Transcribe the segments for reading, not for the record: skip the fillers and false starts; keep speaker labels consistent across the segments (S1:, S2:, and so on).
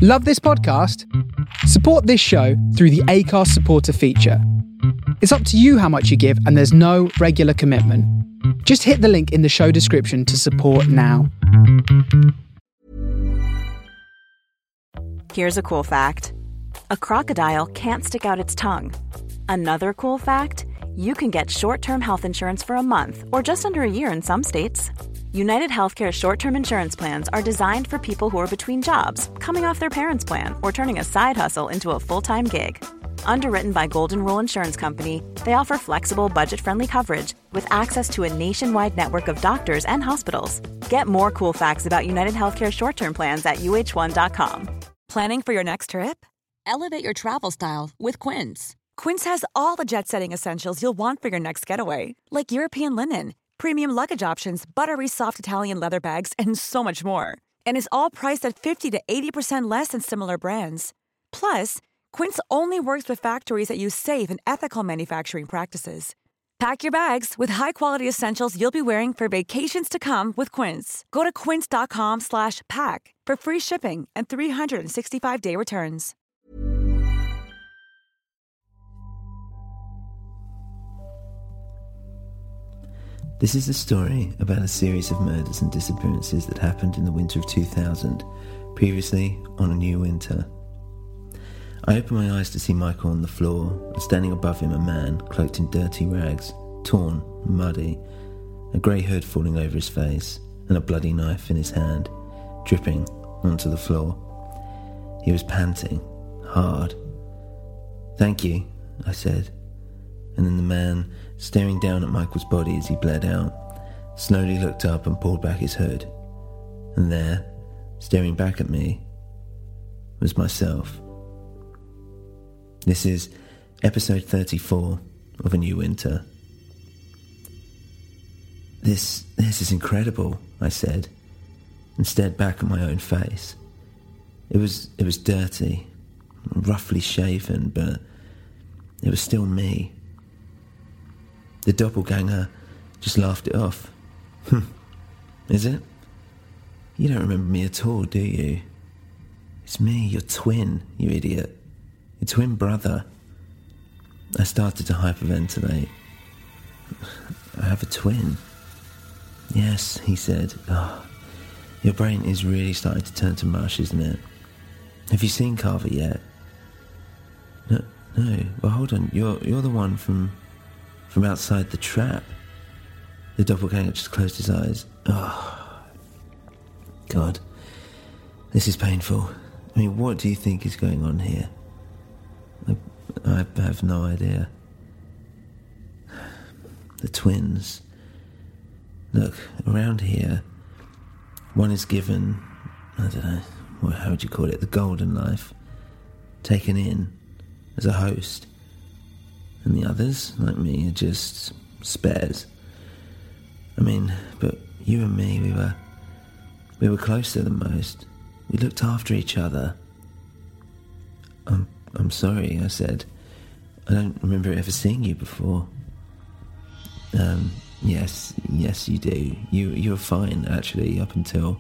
S1: Love this podcast? Support this show through the Acast supporter feature. It's up to you how much you give, and there's no regular commitment. Just hit the link in the show description to support now.
S2: Here's a cool fact. A crocodile can't stick out its tongue. Another cool fact, you can get short-term health insurance for a month or just under a year in some states. United Healthcare short-term insurance plans are designed for people who are between jobs, coming off their parents' plan, or turning a side hustle into a full-time gig. Underwritten by Golden Rule Insurance Company, they offer flexible, budget-friendly coverage with access to a nationwide network of doctors and hospitals. Get more cool facts about United Healthcare short-term plans at uh1.com.
S3: Planning for your next trip? Elevate your travel style with Quince. Quince has all the jet-setting essentials you'll want for your next getaway, like European linen, premium luggage options, buttery soft Italian leather bags, and so much more. And is all priced at 50 to 80% less than similar brands. Plus, Quince only works with factories that use safe and ethical manufacturing practices. Pack your bags with high-quality essentials you'll be wearing for vacations to come with Quince. Go to quince.com/pack for free shipping and 365-day returns.
S4: This is a story about a series of murders and disappearances that happened in the winter of 2000, previously on A New Winter. I opened my eyes to see Michael on the floor, and standing above him a man cloaked in dirty rags, torn, muddy, a grey hood falling over his face, and a bloody knife in his hand, dripping onto the floor. He was panting, hard. "Thank you," I said, and then the man, staring down at Michael's body as he bled out, slowly looked up and pulled back his hood. And there, staring back at me, was myself. This is episode 34 of A New Winter. This is incredible," I said, and stared back at my own face. It was dirty, roughly shaven, but it was still me. The doppelganger just laughed it off. "Is it? You don't remember me at all, do you? It's me, your twin, you idiot. Your twin brother." I started to hyperventilate. "I have a twin." "Yes," he said. "Oh, your brain is really starting to turn to mush, isn't it? Have you seen Carver yet?" No. Well, hold on. You're the one from outside the trap." The doppelganger just closed his eyes. "Oh, God. This is painful. I mean, what do you think is going on here?" I have no idea. The twins. Look, around here, one is given, I don't know, how would you call it, the golden life, taken in as a host. And the others, like me, are just spares. I mean, but you and me, we were closer than most. We looked after each other. I'm sorry," I said. "I don't remember ever seeing you before." Yes, you do. You were fine, actually, up until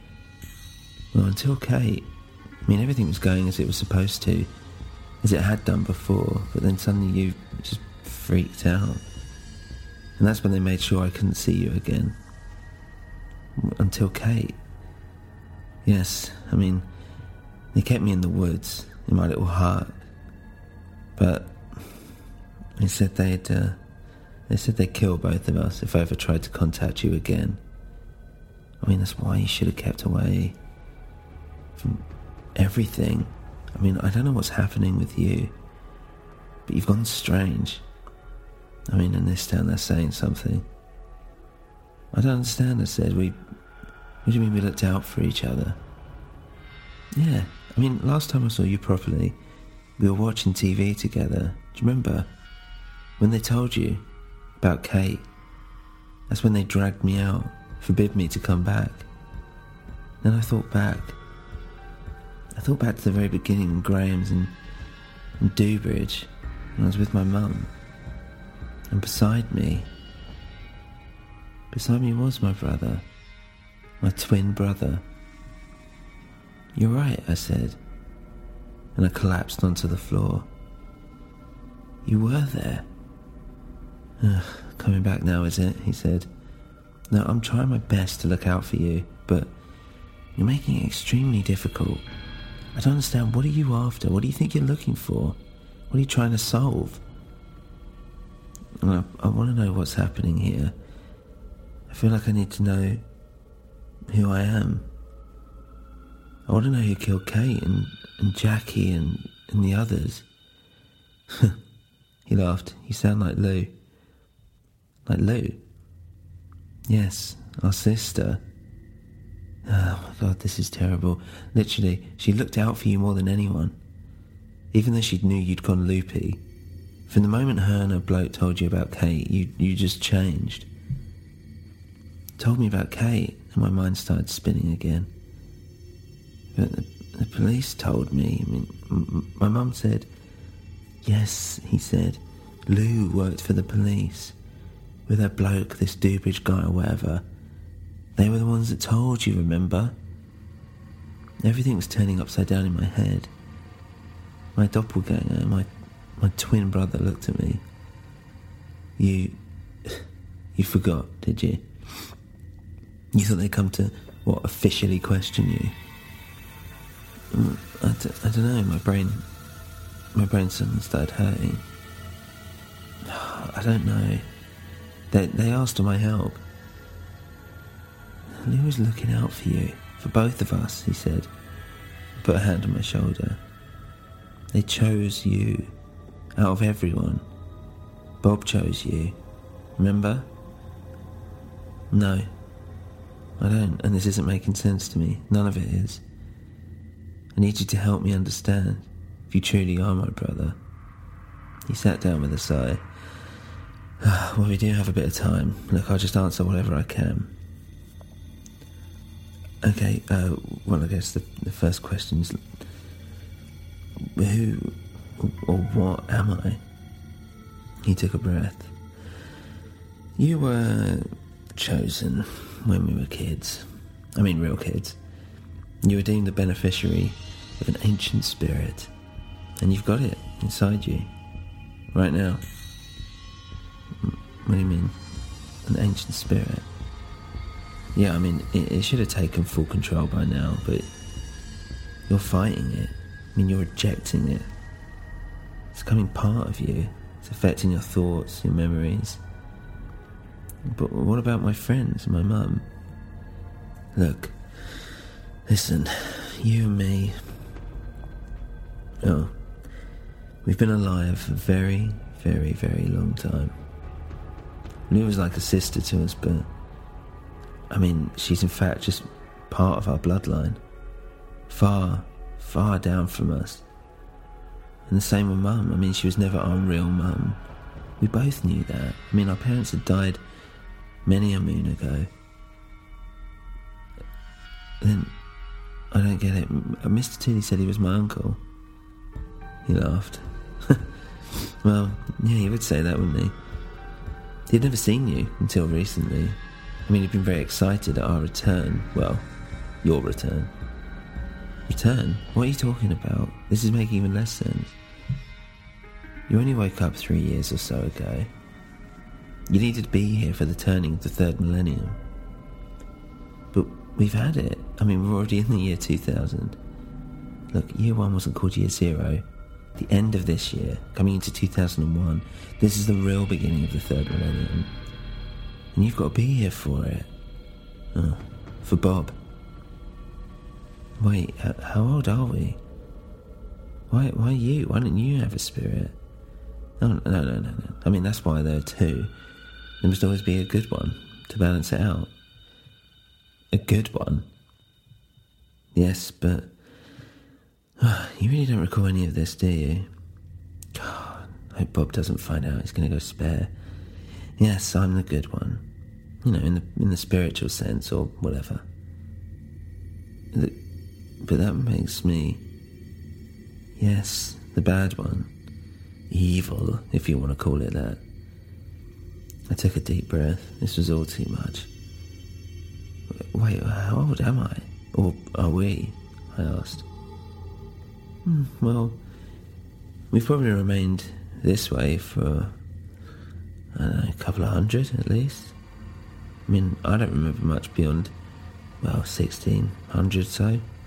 S4: Kate. I mean, everything was going as it was supposed to, as it had done before, but then suddenly you just freaked out. And that's when they made sure I couldn't see you again. Until Kate. Yes, I mean, they kept me in the woods, in my little hut. But they said they'd kill both of us if I ever tried to contact you again. I mean, that's why you should have kept away from everything. I mean, I don't know what's happening with you, but you've gone strange. I mean, in this town, they're saying something. I don't understand, I said. What do you mean we looked out for each other? Yeah, I mean, last time I saw you properly, we were watching TV together. Do you remember? When they told you about Kate, that's when they dragged me out, forbid me to come back. Then I thought back to the very beginning in Graham's and Dewbridge, when I was with my mum. And beside me was my brother, my twin brother. You're right, I said. and I collapsed onto the floor. You were there. Coming back now, is it? He said. No, I'm trying my best to look out for you, but you're making it extremely difficult. I don't understand. What are you after? What do you think you're looking for? What are you trying to solve? And I want to know what's happening here. I feel like I need to know who I am. I want to know who killed Kate and Jackie and the others. He laughed. You sound like Lou. Like Lou? Yes, our sister. Oh my God, this is terrible. Literally, she looked out for you more than anyone. Even though she knew you'd gone loopy. From the moment her and her bloke told you about Kate, you just changed. Told me about Kate, and my mind started spinning again. But the police told me. I mean, my mum said, yes, he said, Lou worked for the police. With her bloke, this Dubridge guy or whatever. They were the ones that told you, remember? Everything was turning upside down in my head. My doppelganger, my twin brother looked at me. You forgot, did you? You thought they'd come to, officially question you? I don't know, my brain suddenly started hurting. I don't know. They asked for my help. Lou was looking out for you, for both of us, he said. Put a hand on my shoulder. They chose you, out of everyone. Bob chose you, remember? No, I don't, and this isn't making sense to me. None of it is. I need you to help me understand, if you truly are my brother. He sat down with a sigh. Well, we do have a bit of time. Look, I'll just answer whatever I can. Okay, well, I guess the first question is, who or what am I? He took a breath. You were chosen when we were kids. I mean, real kids. You were deemed the beneficiary of an ancient spirit, and you've got it inside you, right now. What do you mean? An ancient spirit? Yeah, I mean, it should have taken full control by now, but you're fighting it. I mean, you're rejecting it. It's becoming part of you. It's affecting your thoughts, your memories. But what about my friends, my mum? Look, listen, you and me... Oh, we've been alive a very, very, very long time. Lou was like a sister to us, but... I mean, she's in fact just part of our bloodline. Far, far down from us. And the same with Mum. I mean, she was never our real Mum. We both knew that. I mean, our parents had died many a moon ago. Then, I don't get it. Mr. Tooley said he was my uncle. He laughed. Well, yeah, he would say that, wouldn't he? He'd never seen you until recently. I mean, he'd been very excited at our return. Well, your return. Return? What are you talking about? This is making even less sense. You only woke up 3 years or so ago. You needed to be here for the turning of the third millennium. But we've had it. I mean, we're already in the year 2000. Look, year 1 wasn't called year 0. The end of this year, coming into 2001, this is the real beginning of the third millennium. And you've got to be here for it. Oh, for Bob. Wait, how old are we? Why you? Why don't you have a spirit? No. I mean, that's why there are two. There must always be a good one to balance it out. A good one? Yes, but... you really don't recall any of this, do you? God, I hope Bob doesn't find out. He's going to go spare. Yes, I'm the good one. You know, in the spiritual sense, or whatever. But that makes me... Yes, the bad one. Evil, if you want to call it that. I took a deep breath. This was all too much. Wait, how old am I? Or are we? I asked. Well, we've probably remained this way for, I don't know, a couple of hundred at least. I mean, I don't remember much beyond, well, 1600 so.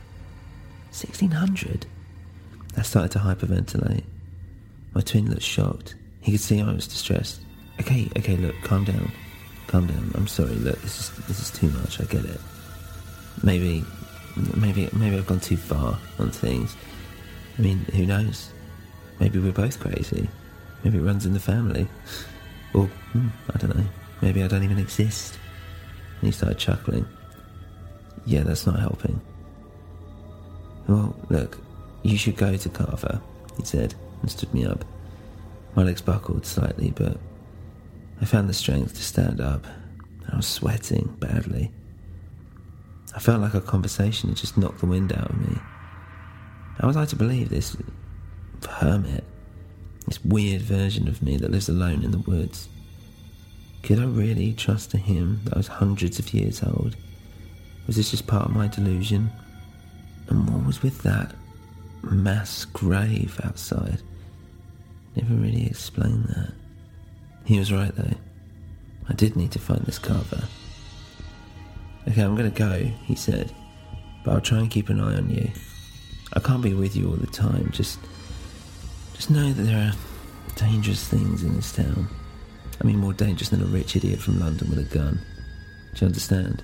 S4: 1600? I started to hyperventilate. My twin looked shocked. He could see I was distressed. Okay, look, calm down. I'm sorry, look, this is too much, I get it. Maybe I've gone too far on things. I mean, who knows? Maybe we're both crazy. Maybe it runs in the family. Or, I don't know, maybe I don't even exist. And he started chuckling. Yeah, that's not helping. Well, look, you should go to Carver, he said, and stood me up. My legs buckled slightly, but I found the strength to stand up. I was sweating badly. I felt like our conversation had just knocked the wind out of me. How was I to believe this hermit, this weird version of me that lives alone in the woods? Could I really trust a him that was hundreds of years old? Was this just part of my delusion? And what was with that mass grave outside? Never really explained that. He was right though. I did need to find this Carver. Okay, I'm gonna go, he said, but I'll try and keep an eye on you. I can't be with you all the time, just know that there are dangerous things in this town. I mean, more dangerous than a rich idiot from London with a gun. Do you understand?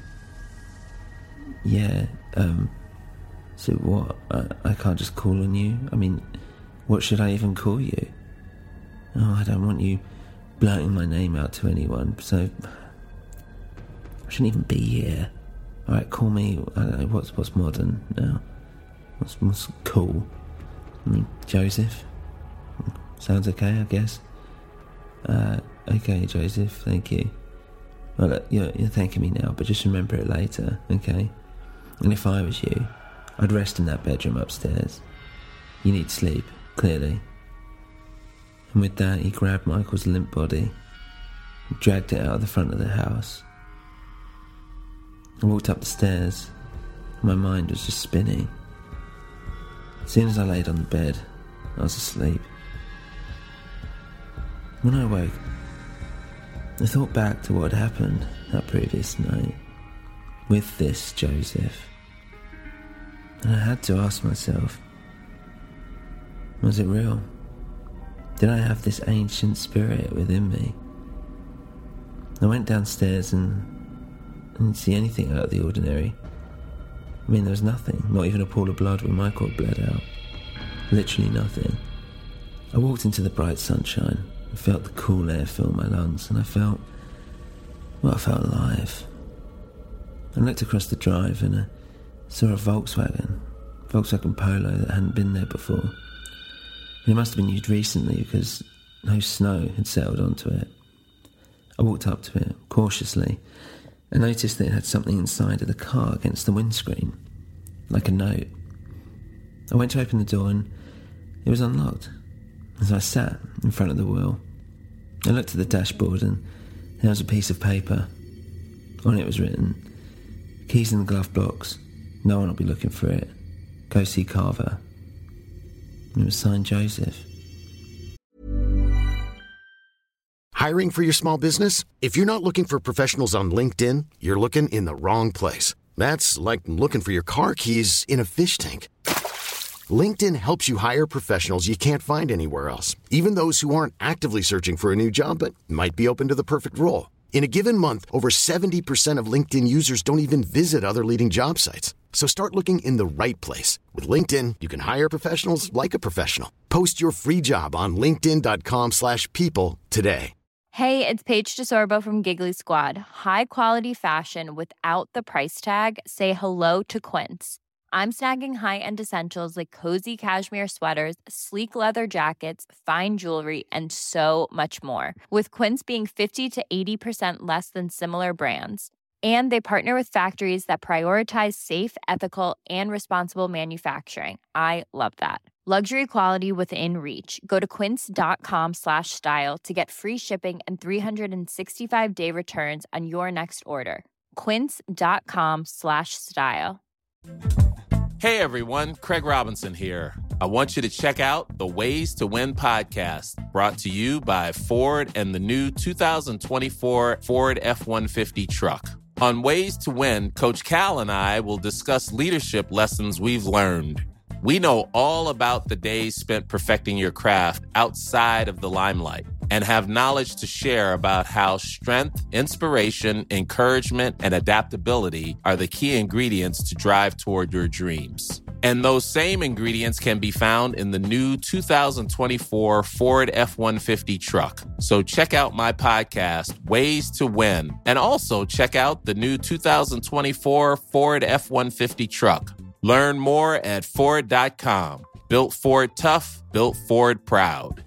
S4: Yeah, so what? I can't just call on you? I mean, what should I even call you? Oh, I don't want you blurting my name out to anyone, so I shouldn't even be here. Alright, call me, I don't know, what's modern now? What's cool? I mean, Joseph? Sounds okay, I guess. Okay, Joseph, thank you. Well, look, you're thanking me now, but just remember it later, okay? And if I was you, I'd rest in that bedroom upstairs. You need sleep, clearly. And with that, he grabbed Michael's limp body and dragged it out of the front of the house. I walked up the stairs, and my mind was just spinning. As soon as I laid on the bed, I was asleep. When I woke, I thought back to what had happened that previous night with this Joseph. And I had to ask myself, was it real? Did I have this ancient spirit within me? I went downstairs and didn't see anything out of the ordinary. I mean, there was nothing, not even a pool of blood where Michael had bled out. Literally nothing. I walked into the bright sunshine and felt the cool air fill my lungs, and I felt alive. I looked across the drive and I saw a Volkswagen Polo that hadn't been there before. It must have been used recently because no snow had settled onto it. I walked up to it cautiously and noticed that it had something inside of the car against the windscreen, like a note. I went to open the door and it was unlocked. As I sat in front of the wheel, I looked at the dashboard and there was a piece of paper. On it was written, "Keys in the glove box. No one will be looking for it. Go see Carver." And it was signed Joseph.
S5: Hiring for your small business? If you're not looking for professionals on LinkedIn, you're looking in the wrong place. That's like looking for your car keys in a fish tank. LinkedIn helps you hire professionals you can't find anywhere else, even those who aren't actively searching for a new job but might be open to the perfect role. In a given month, over 70% of LinkedIn users don't even visit other leading job sites. So start looking in the right place. With LinkedIn, you can hire professionals like a professional. Post your free job on linkedin.com/people today.
S6: Hey, it's Paige DeSorbo from Giggly Squad. High quality fashion without the price tag. Say hello to Quince. I'm snagging high-end essentials like cozy cashmere sweaters, sleek leather jackets, fine jewelry, and so much more. With Quince being 50 to 80% less than similar brands. And they partner with factories that prioritize safe, ethical, and responsible manufacturing. I love that. Luxury quality within reach. Go to quince.com/style to get free shipping and 365-day returns on your next order. Quince.com/style.
S7: Hey everyone, Craig Robinson here. I want you to check out the Ways to Win podcast, brought to you by Ford and the new 2024 Ford F-150 truck. On Ways to Win, Coach Cal and I will discuss leadership lessons we've learned. We know all about the days spent perfecting your craft outside of the limelight and have knowledge to share about how strength, inspiration, encouragement, and adaptability are the key ingredients to drive toward your dreams. And those same ingredients can be found in the new 2024 Ford F-150 truck. So check out my podcast, Ways to Win, and also check out the new 2024 Ford F-150 truck. Learn more at Ford.com. Built Ford tough, built Ford proud.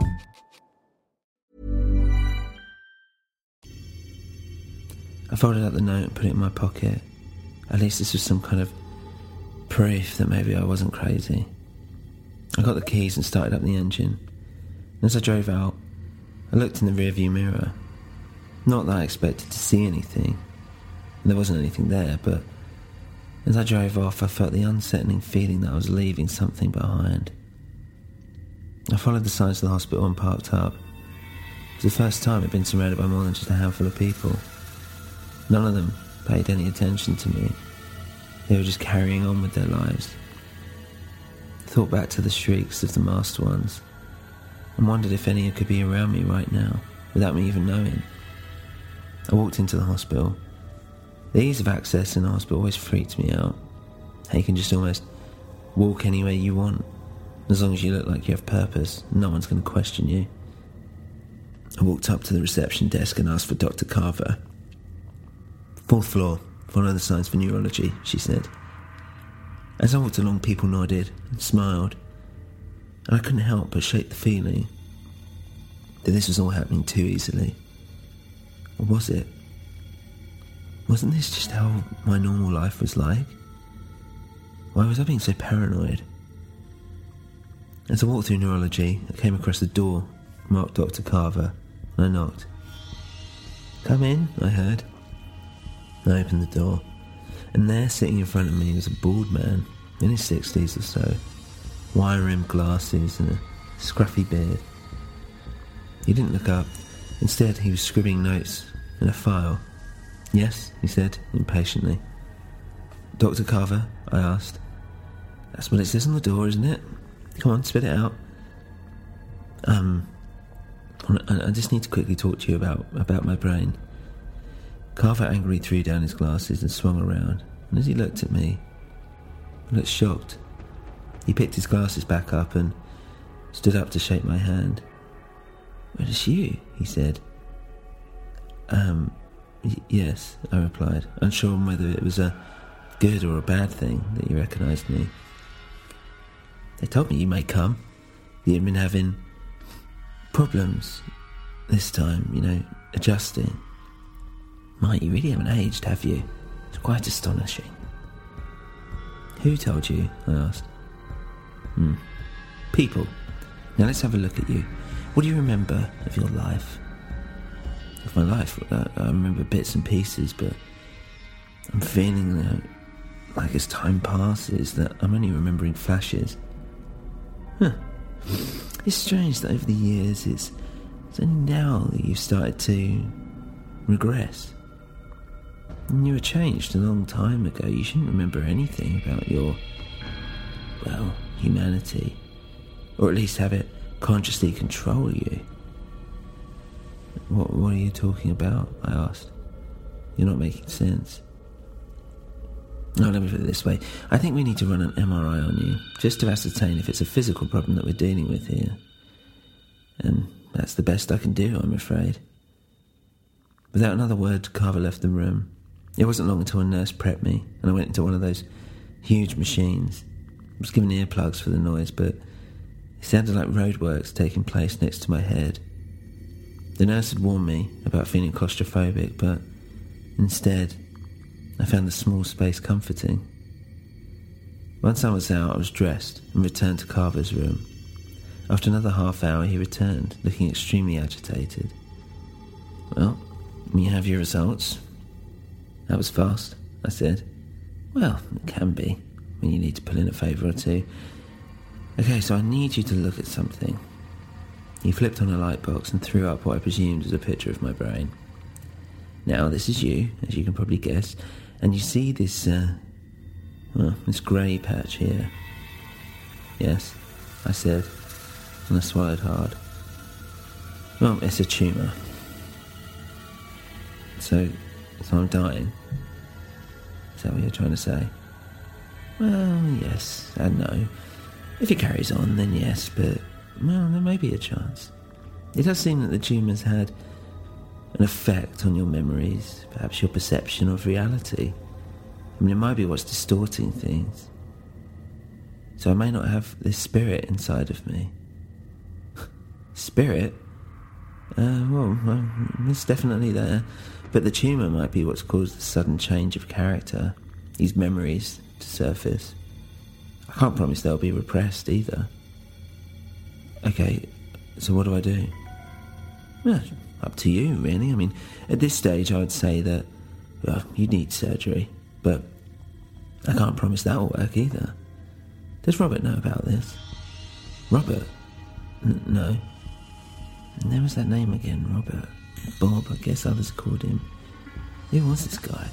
S4: I folded up the note and put it in my pocket. At least this was some kind of proof that maybe I wasn't crazy. I got the keys and started up the engine. And as I drove out, I looked in the rearview mirror. Not that I expected to see anything. There wasn't anything there, but as I drove off, I felt the unsettling feeling that I was leaving something behind. I followed the signs of the hospital and parked up. It was the first time I'd been surrounded by more than just a handful of people. None of them paid any attention to me. They were just carrying on with their lives. I thought back to the shrieks of the masked ones and wondered if any could be around me right now, without me even knowing. I walked into the hospital. The ease of access in the hospital always freaked me out. How you can just almost walk anywhere you want. As long as you look like you have purpose, no one's going to question you. I walked up to the reception desk and asked for Dr. Carver. 4th floor, follow the signs for neurology, she said. As I walked along, people nodded and smiled, and I couldn't help but shake the feeling that this was all happening too easily. Or was it? Wasn't this just how my normal life was like? Why was I being so paranoid? As I walked through neurology, I came across the door marked Dr. Carver, and I knocked. "Come in," I heard. I opened the door, and there, sitting in front of me, was a bald man, in his 60s or so, wire-rimmed glasses and a scruffy beard. He didn't look up. Instead, he was scribbling notes in a file. "Yes," he said, impatiently. "Dr. Carver?" I asked. "That's what it says on the door, isn't it? Come on, spit it out." I just need to quickly talk to you about my brain." Carver angrily threw down his glasses and swung around, and as he looked at me, I looked shocked. He picked his glasses back up and stood up to shake my hand. "Well, it's you," he said. Yes," I replied, unsure on whether it was a good or a bad thing that you recognised me. "They told me you may come. You'd been having problems this time, adjusting. My, you really haven't aged, have you? It's quite astonishing." "Who told you?" I asked. "People. Now let's have a look at you. What do you remember of your life?" "Of my life? I remember bits and pieces, but I'm feeling like as time passes that I'm only remembering flashes." It's strange that over the years it's only now that you've started to regress. And you were changed a long time ago. You shouldn't remember anything about your, humanity. Or at least have it consciously control you. What are you talking about?" I asked. "You're not making sense." "No, let me put it this way. I think we need to run an MRI on you, just to ascertain if it's a physical problem that we're dealing with here. And that's the best I can do, I'm afraid." Without another word, Carver left the room. It wasn't long until a nurse prepped me, and I went into one of those huge machines. I was given earplugs for the noise, but it sounded like roadworks taking place next to my head. The nurse had warned me about feeling claustrophobic, but instead, I found the small space comforting. Once I was out, I was dressed and returned to Carver's room. After another half hour, he returned, looking extremely agitated. "Well, you have your results." "That was fast," I said. "Well, it can be, when you need to pull in a favour or two. Okay, so I need you to look at something. He flipped on a light box and threw up what I presumed was a picture of my brain. Now, this is you, as you can probably guess, and you see this, this grey patch here. Yes, I said, and I swallowed hard. Well, it's a tumour. So I'm dying. Is that what you're trying to say? Well, yes and no. If it carries on, then yes, but, well, there may be a chance. It does seem that the tumour's had an effect on your memories, perhaps your perception of reality. I mean, it might be what's distorting things. So I may not have this spirit inside of me. Spirit? Well, it's definitely there. But the tumour might be what's caused the sudden change of character, these memories to surface. I can't promise they'll be repressed either. Okay, so what do I do? Well, up to you, really. I mean, at this stage I would say that, well, you need surgery, but I can't promise that will work either. Does Robert know about this? Robert? No. And there was that name again, Robert. Bob, I guess others called him. Who was this guy?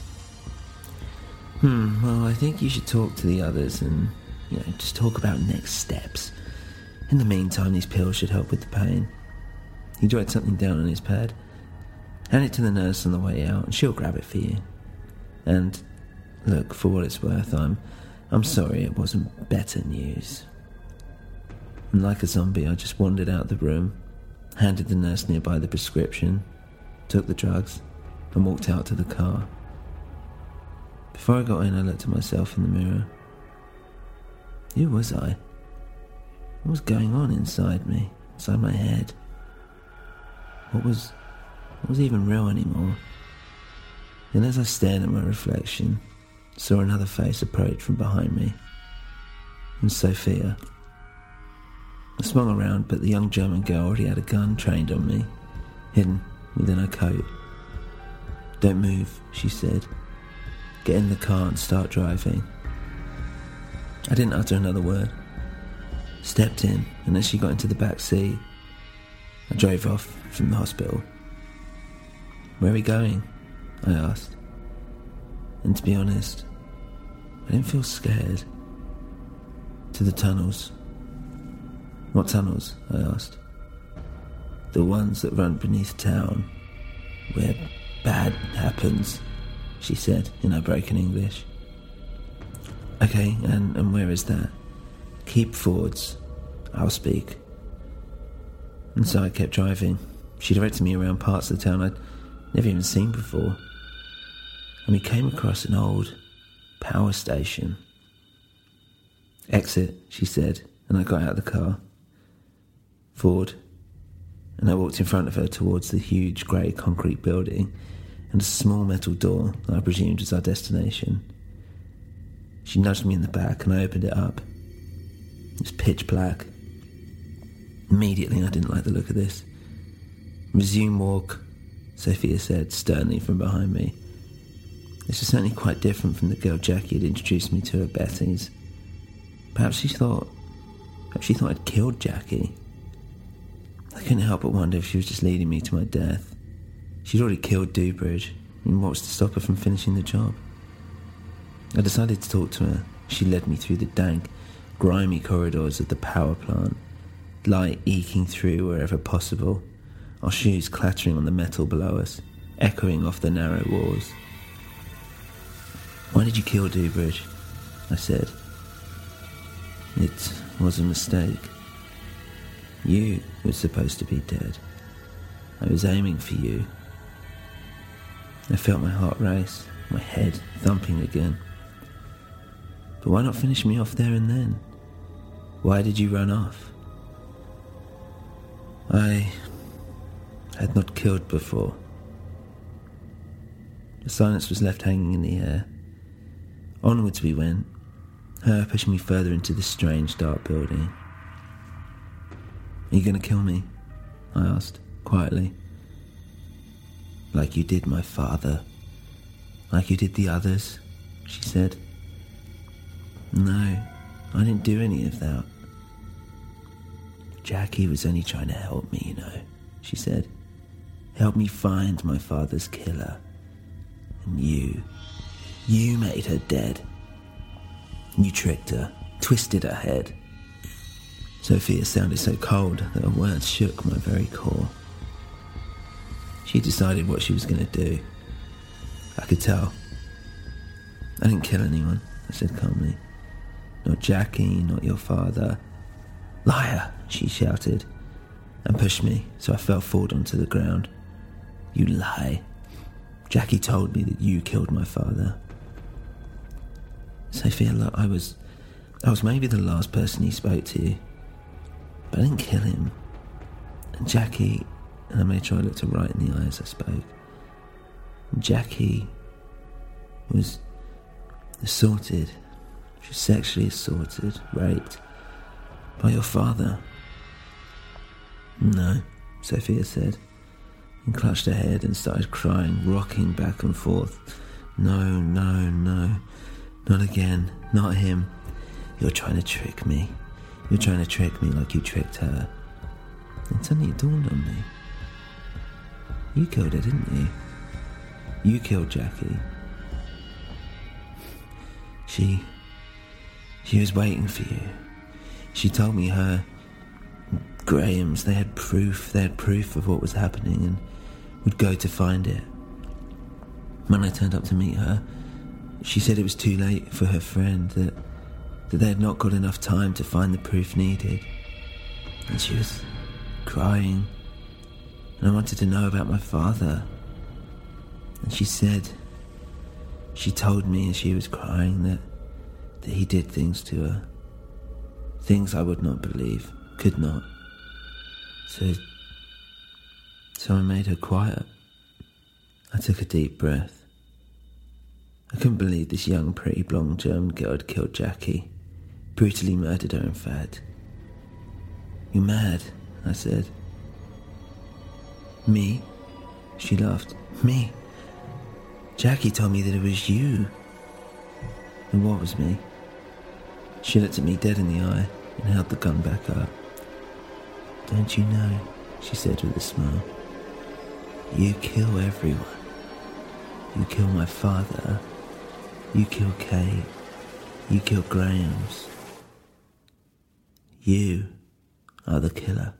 S4: Well, I think you should talk to the others and, just talk about next steps. In the meantime, these pills should help with the pain. He jotted something down on his pad. Hand it to the nurse on the way out and she'll grab it for you. And, look, for what it's worth, I'm sorry it wasn't better news. And like a zombie, I just wandered out the room, handed the nurse nearby the prescription, took the drugs, and walked out to the car. Before I got in, I looked at myself in the mirror. Who was I? What was going on inside me, inside my head? What was even real anymore? And as I stared at my reflection, saw another face approach from behind me. It was Sophia. I swung around, but the young German girl already had a gun trained on me, hidden within her coat. Don't move, she said. Get in the car and start driving. I didn't utter another word. Stepped in, and as she got into the back seat, I drove off from the hospital. Where are we going? I asked. And to be honest, I didn't feel scared. To the tunnels. What tunnels? I asked. The ones that run beneath town, where bad happens, she said in her broken English. Okay, and where is that? Keep forwards. I'll speak. And so I kept driving. She directed me around parts of the town I'd never even seen before. And we came across an old power station. Exit, she said, and I got out of the car. Forward. And I walked in front of her towards the huge grey concrete building and a small metal door that I presumed was our destination. She nudged me in the back and I opened it up. It was pitch black. Immediately I didn't like the look of this. Resume walk, Sophia said sternly from behind me. This was certainly quite different from the girl Jackie had introduced me to at Betty's. Perhaps she thought I'd killed Jackie. I couldn't help but wonder if she was just leading me to my death. She'd already killed Dubridge, and what was to stop her from finishing the job? I decided to talk to her. She led me through the dank, grimy corridors of the power plant, light eking through wherever possible, our shoes clattering on the metal below us, echoing off the narrow walls. Why did you kill Dubridge? I said. It was a mistake. You were supposed to be dead. I was aiming for you. I felt my heart race, my head thumping again. But why not finish me off there and then? Why did you run off? I had not killed before. The silence was left hanging in the air. Onwards we went, her pushing me further into this strange dark building. Are you going to kill me? I asked, quietly. Like you did my father. Like you did the others, she said. No, I didn't do any of that. Jackie was only trying to help me, you know, she said. Help me find my father's killer. And you made her dead. You tricked her, twisted her head. Sophia sounded so cold that her words shook my very core. She decided what she was going to do. I could tell. I didn't kill anyone, I said calmly. Not Jackie, not your father. Liar, she shouted, and pushed me, so I fell forward onto the ground. You lie. Jackie told me that you killed my father. Sophia, look, I was maybe the last person he spoke to, but I didn't kill him. And Jackie, and I made sure I looked her right in the eye as I spoke. Jackie was assaulted. She was sexually assaulted, raped by your father. No, Sophia said, and clutched her head and started crying, rocking back and forth. No, not again, not him. You're trying to trick me. You're trying to trick me like you tricked her. And suddenly it dawned on me. You killed her, didn't you? You killed Jackie. She was waiting for you. She told me her Graham's, they had proof of what was happening and would go to find it. When I turned up to meet her, she said it was too late for her friend, that they had not got enough time to find the proof needed. And she was crying, and I wanted to know about my father. And she told me as she was crying that he did things to her. Things I would not believe, could not. So I made her quiet. I took a deep breath. I couldn't believe this young, pretty, blonde German girl had killed Jackie. Brutally murdered her, in fact. You're mad, I said. Me? She laughed. Me? Jackie told me that it was you. And what was me? She looked at me dead in the eye and held the gun back up. Don't you know, she said with a smile, you kill everyone. You kill my father. You kill Kate. You kill Graham's. You are the killer.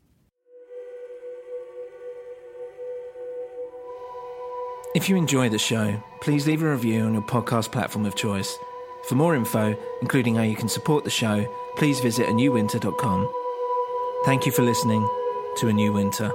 S8: If you enjoy the show, please leave a review on your podcast platform of choice. For more info, including how you can support the show, please visit anewwinter.com. Thank you for listening to A New Winter.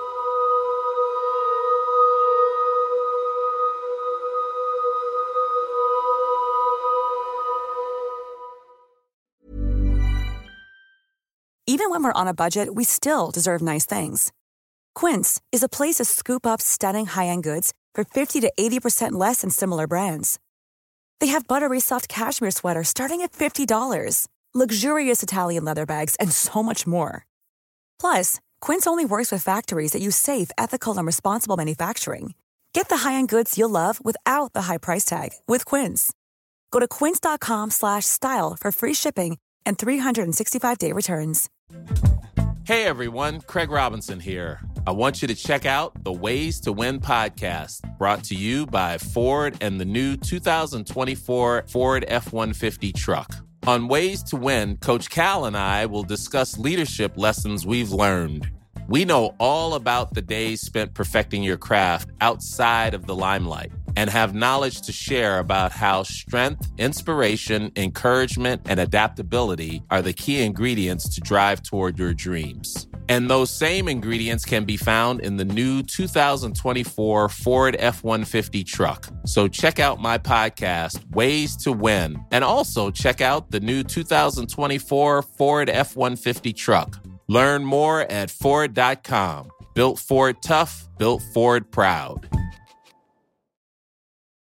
S3: Even when we're on a budget, we still deserve nice things. Quince is a place to scoop up stunning high-end goods for 50 to 80% less than similar brands. They have buttery soft cashmere sweaters starting at $50, luxurious Italian leather bags, and so much more. Plus, Quince only works with factories that use safe, ethical, and responsible manufacturing. Get the high-end goods you'll love without the high price tag with Quince. Go to quince.com/style for free shipping and 365-day returns.
S7: Hey everyone, Craig Robinson here. I want you to check out the Ways to Win podcast, brought to you by Ford and the new 2024 Ford F-150 truck. On Ways to Win, Coach Cal and I will discuss leadership lessons we've learned. We know all about the days spent perfecting your craft outside of the limelight and have knowledge to share about how strength, inspiration, encouragement, and adaptability are the key ingredients to drive toward your dreams. And those same ingredients can be found in the new 2024 Ford F-150 truck. So check out my podcast, Ways to Win, and also check out the new 2024 Ford F-150 truck. Learn more at Ford.com. Built Ford tough, built Ford proud.